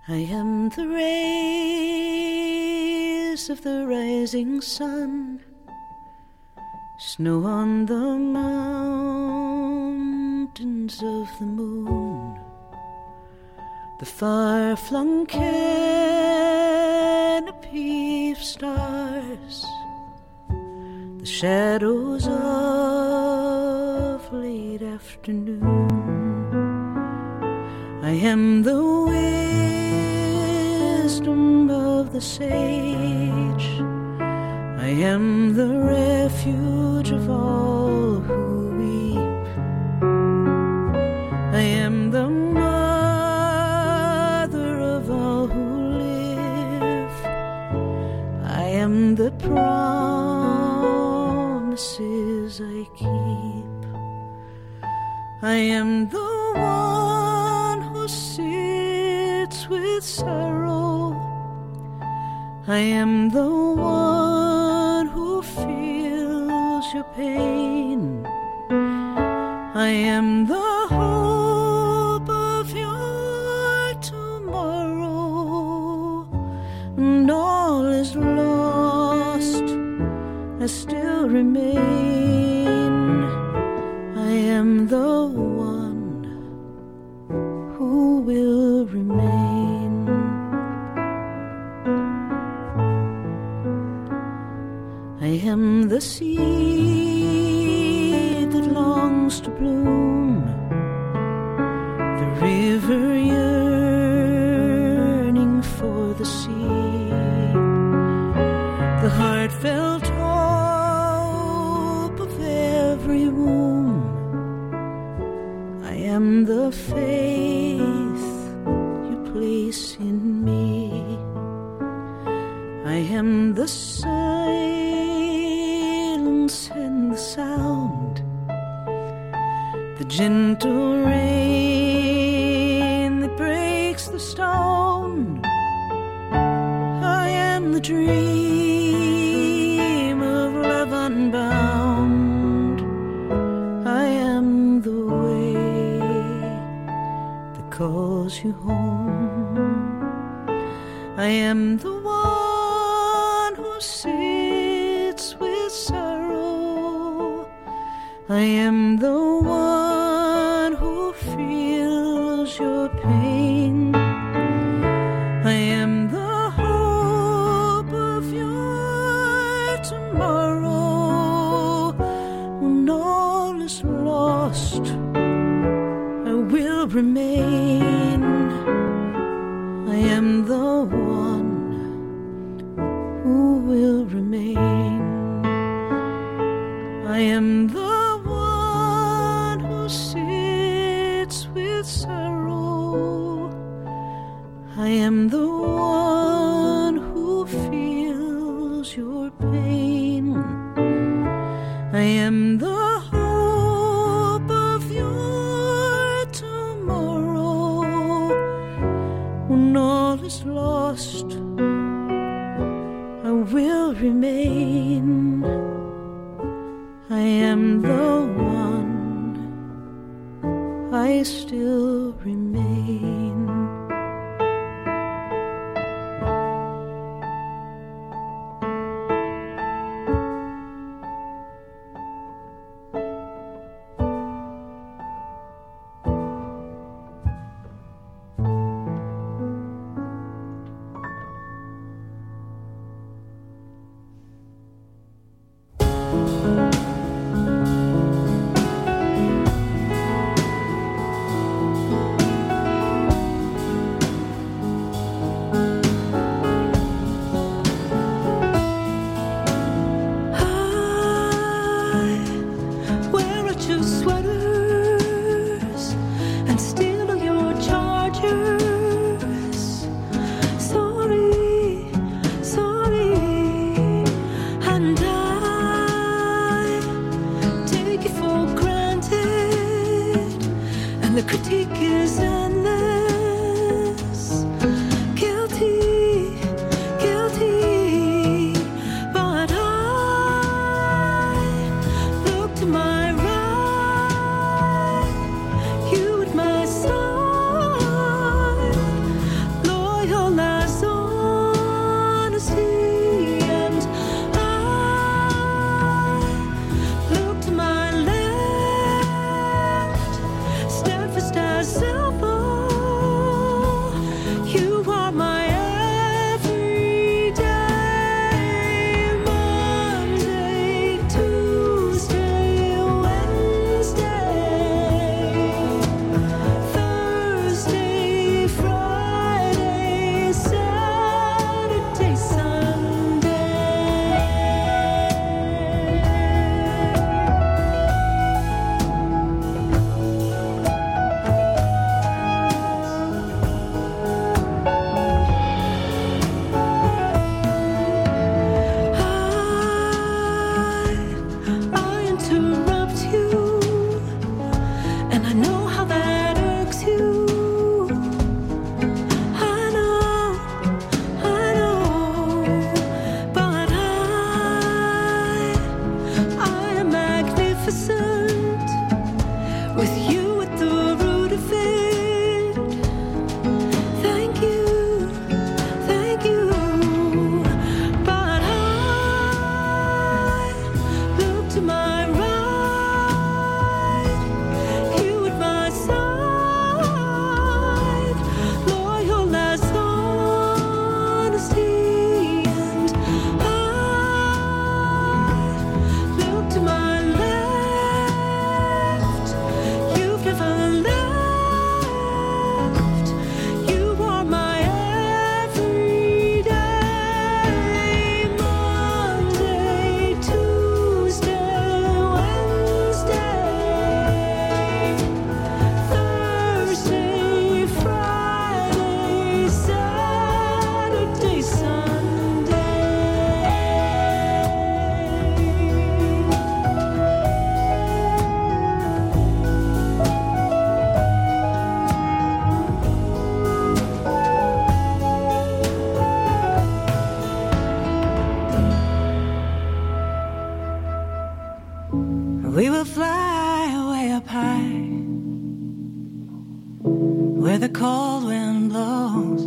I am the rays of the rising sun, snow on the mountains of the moon, the far-flung canopy of stars, the shadows of late afternoon. I am the wisdom of the sage. I am the refuge of all who weep. I am the mother of all who live. I am the promises I keep. I am the one who sits with sorrow. I am the one who feels your pain. I am the hope of your tomorrow. And all is lost, I still remain. I am the one who will remain. I am the seed that longs to bloom, the river yearning for the sea, the heartfelt hope of every womb. I am the faith you place in me. I am the silence and the sound, the gentle rain that breaks the stone. I am the dream of love unbound. I am the way that calls you home. I am the one who sits with sorrow. I am the one who feels your pain. I am the hope of your tomorrow. When all is lost, I will remain. I am the one who will remain. I am the one who sits with sorrow. I am the one who feels your pain. I am the hope of your tomorrow. When all is lost, I will remain. I am the one, I still remain. We will fly way up high, where the cold wind blows,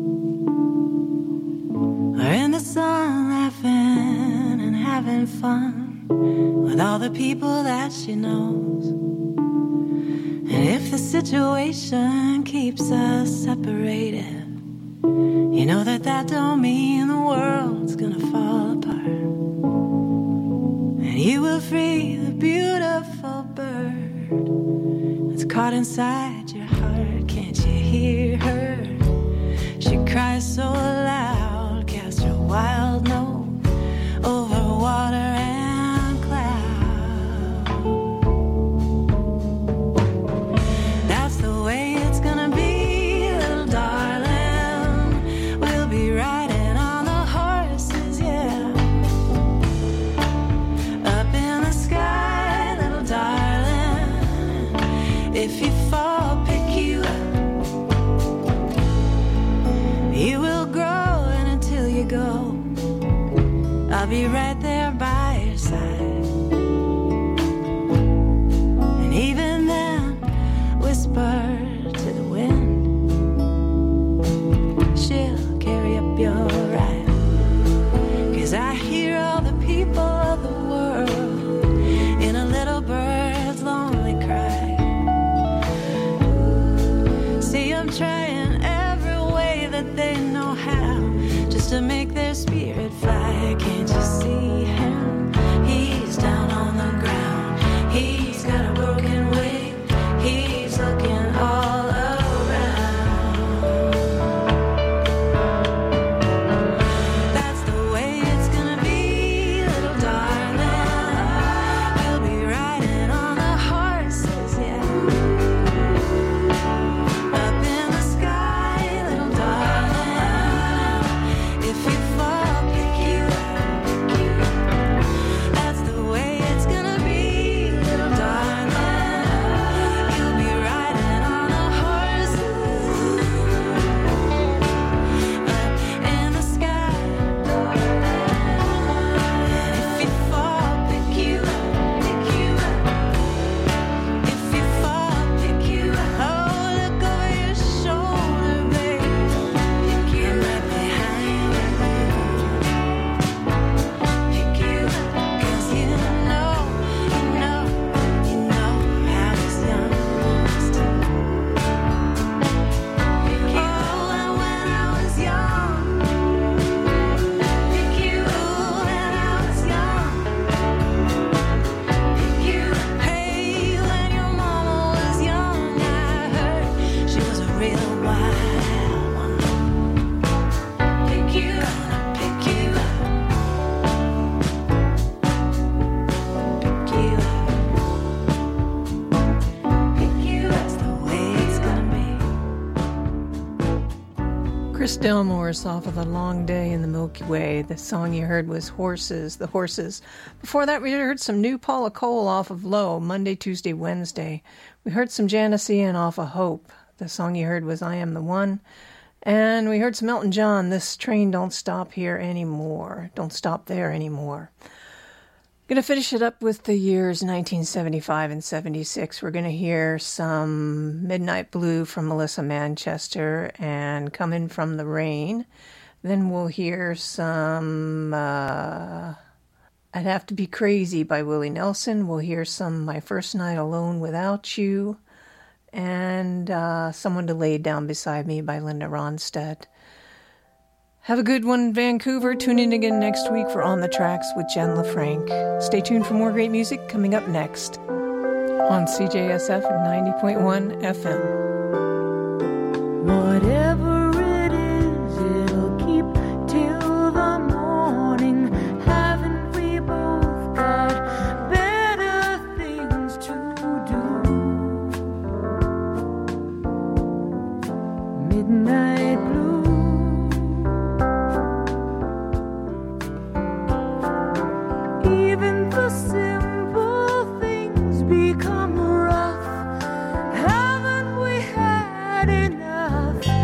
or in the sun laughing and having fun with all the people that she knows. And if the situation keeps us separated, you know that don't mean the world's gonna fall apart. And you will free the beautiful bird that's caught inside your heart. Can't you hear her? She cries so loud, cast her wild note over water and cloud. That's the way it's gonna be, little darling. We'll be riding on the horses, yeah, up in the sky, little darling. If you fall, pick you up. You will grow, and until you go, I'll be right there by your side. And even then, whisper to the wind, she'll carry up your ride. 'Cause I hear all the people of the world in a little bird's lonely cry. See, I'm trying every way that they know how, just to make their spirit fly. Can't you see him? He's down on the ground. He's got a broken wing. He's looking all around. That's the way it's gonna be, little darling. We'll be riding on the horses, yeah, up in the sky, little darling. If you fall, pick you up. That's the way it's gonna be, little darling. You'll be riding on the horses up in the sky. If you fall, pick you up, pick you up. If you fall, pick you up. Oh, look over your shoulder, baby. Pick you up right behind you. Pick you up, 'cause you know how this young wants to. Oh, and when I was young, pick you up. When I was young, pick you up. Hey, when your mama was young, I heard she was a real wild one. Pick you up, pick you up, pick you up, pick you up. That's the way it's gonna be. Chris Delmore's off of A Long Day in the Milky Way. The song you heard was Horses, The Horses. Before that, we heard some new Paula Cole off of Low, Monday, Tuesday, Wednesday. We heard some Janice Ian off of Hope. The song you heard was I Am the One. And we heard some Elton John, This Train Don't Stop Here Anymore. Don't Stop There Anymore. Going to finish it up with the years 1975 and 76. We're going to hear some Midnight Blue from Melissa Manchester and Coming from the Rain. Then we'll hear some I'd Have to Be Crazy by Willie Nelson. We'll hear some My First Night Alone Without You. And Someone to Lay Down Beside Me by Linda Ronstadt. Have a good one, Vancouver. Tune in again next week for On the Tracks with Jen LaFranc. Stay tuned for more great music coming up next on CJSF 90.1 FM. Whatever it is, it'll keep till the morning. Haven't we both got better things to do? Midnight blue. Even the simple things become rough. Haven't we had enough?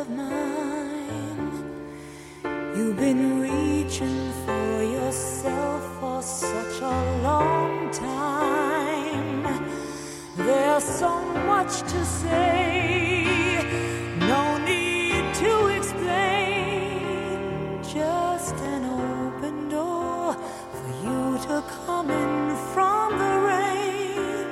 of mine. You've been reaching for yourself for such a long time. There's so much to say, no need to explain. Just an open door for you to come in from the rain.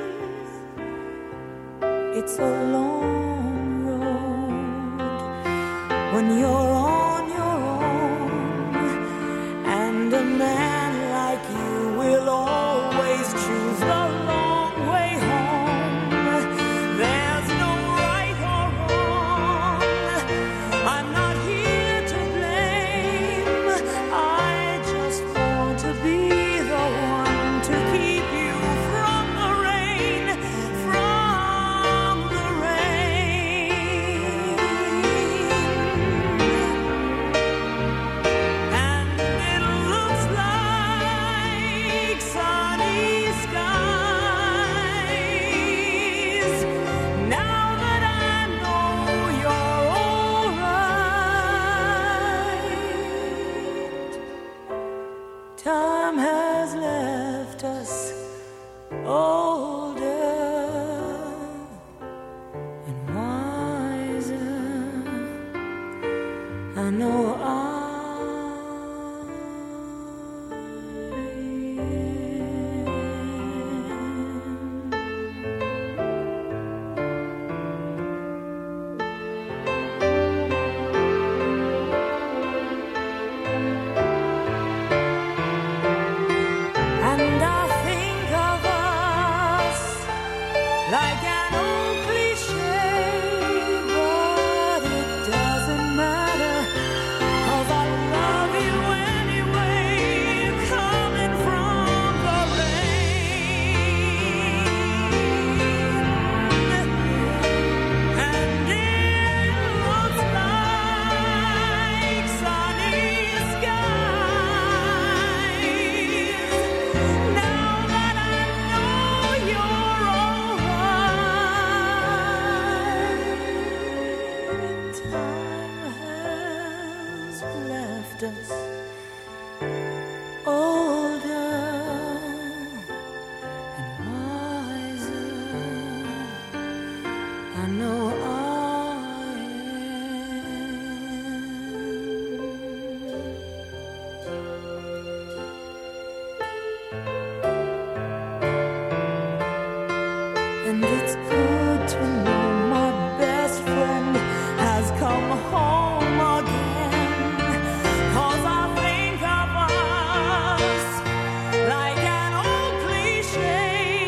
It's a long road when you're on your own, and a man like you will always choose the long way home. There's no right or wrong, I'm not here to blame. I just want to be the one to keep you from the rain, from the rain. And it looks like sunny skies now that I know you're all right. Time has left us older and wiser. I know I am. And I think of us like an old cliche, but it doesn't matter, 'cause I love you anyway, coming from the rain. And it looks like sunny skies now that I know you're all right. Time has left us older and wiser. I know I am. And it's good to know my best friend has come home again, 'cause I think of us like an old cliche,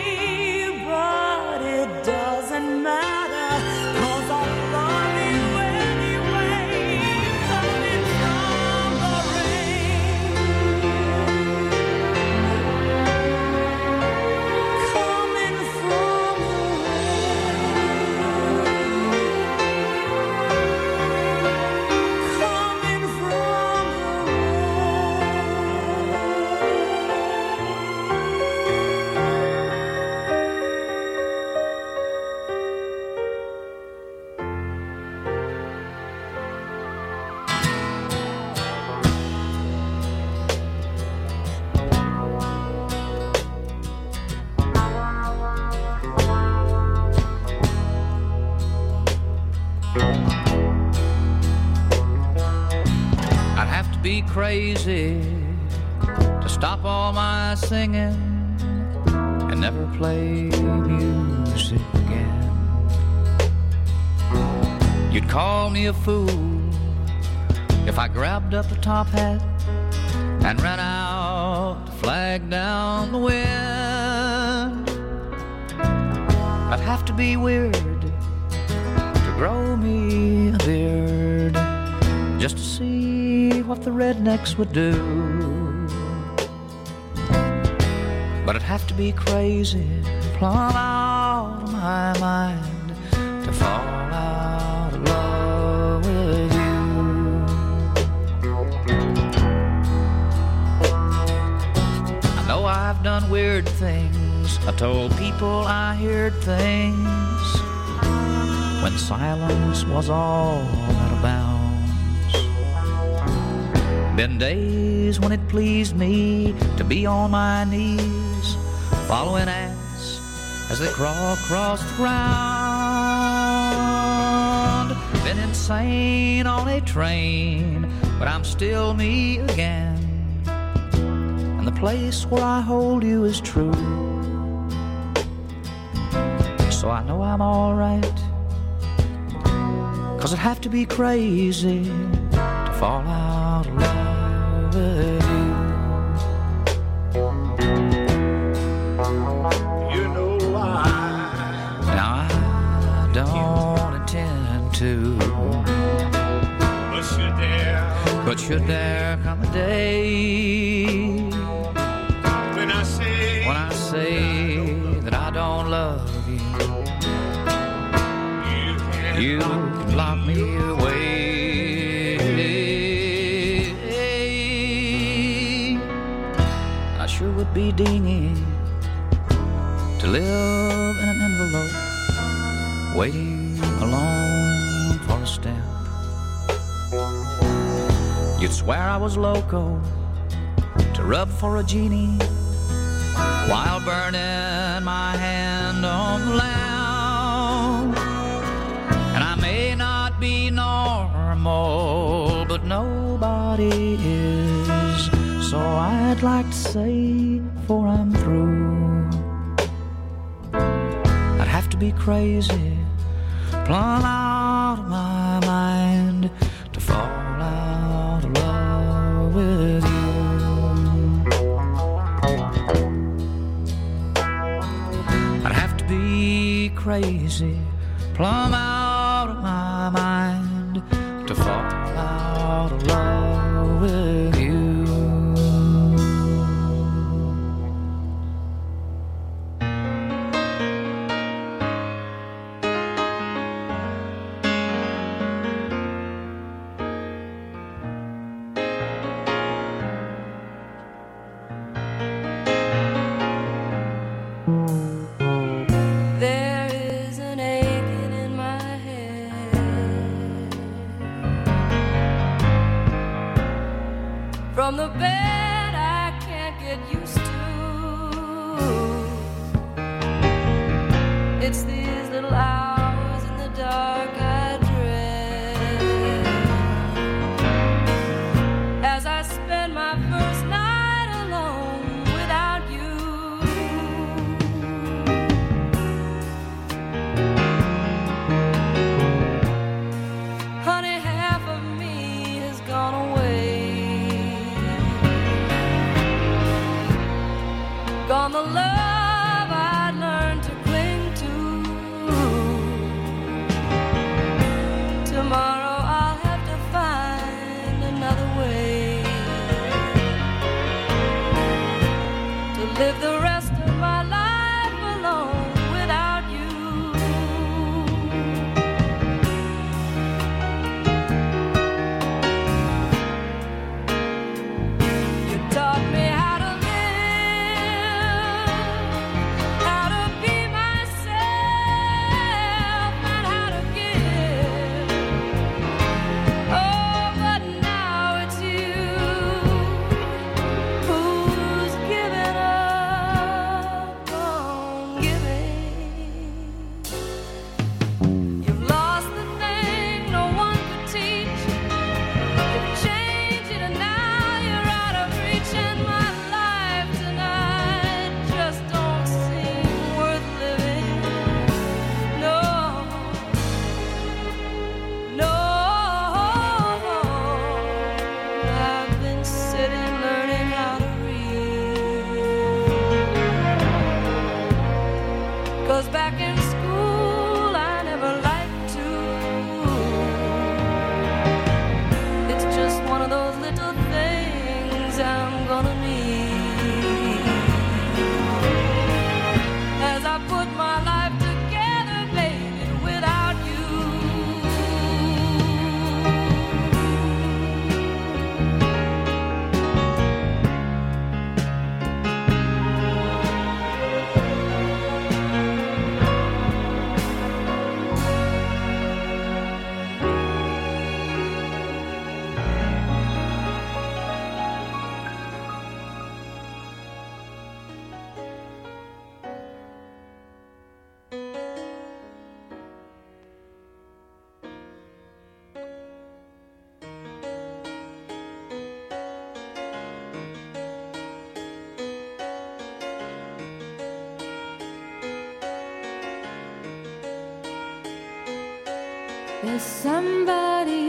but it doesn't matter, 'cause I love you anyway, coming from the rain, coming from the rain, coming from I'd have to be crazy to stop all my singing and never play music again. You'd call me a fool if I grabbed up a top hat and ran out to flag down the wind. I'd have to be weird to grow me a beard just to see what the rednecks would do. But I'd have to be crazy, plumb out of my mind, to fall out of love with you. I know I've done weird things, I told people I heard things when silence was all that abounded. Been days when it pleased me to be on my knees, following ants as they crawl across the ground. Been insane on a train, but I'm still me again. And the place where I hold you is true. So I know I'm alright, 'cause I'd have to be crazy to fall out of love with you. You know Now I don't intend to, but should there come a day when I say that I don't love you, you can lock me away. I sure would be dingy to live in an envelope, waiting alone for a stamp. You'd swear I was loco to rub for a genie while burning my hand on the lamp. And I may not be normal, but nobody is. So I'd like to say before I'm through, I'd have to be crazy, plumb out of my mind, to fall out of love with you. I'd have to be crazy, plumb out of my mind, to fall out of love with you. There is an aching in my head from the bed I can't get used to. It's these little hours in the dark I dread as I spend my first night alone without you. Honey, half of me has gone away. There's somebody